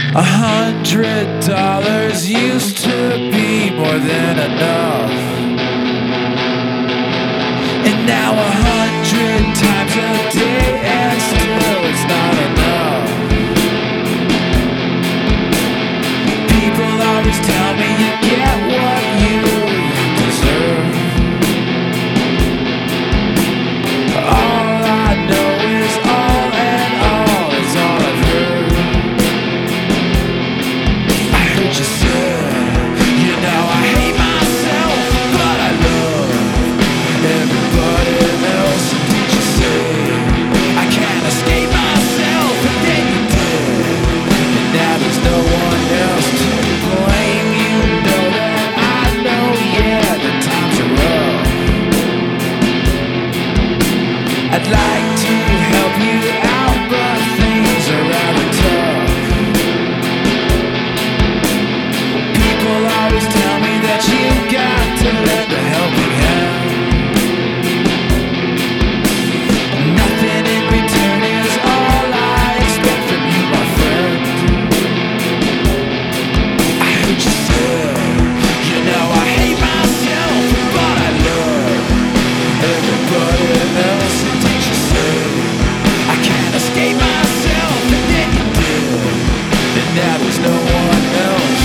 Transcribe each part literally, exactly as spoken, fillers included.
A hundred dollars used to be more than enough, and now a hundred times a day, and still it's not enough. People always tell me you get what you deserve. All I know is all, and all is all I've heard. I heard you say, you know I hate myself, but I love everybody else. Did you say I can't escape myself, and then you did, and now there's no one else to blame. You know that I know, yeah, the times are rough. I'd like to help you out, but things are rather tough. People always tell me that you've got to lend a helping hand. Nothing in return is all I expect from you, my friend. I heard you say, you know I hate myself, but I love everybody else. And did you say I can't escape myself, and then you did, and now there's no one else.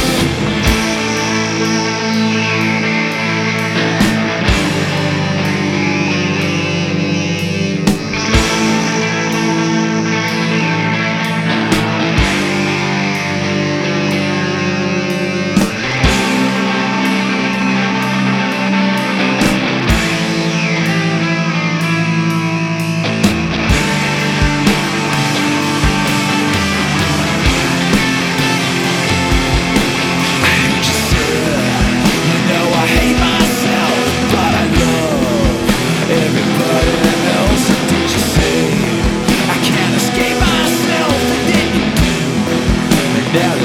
Now